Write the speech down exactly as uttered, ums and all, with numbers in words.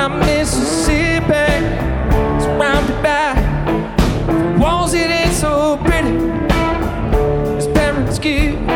by Mississippi, surrounded by walls. It ain't so pretty as parents give.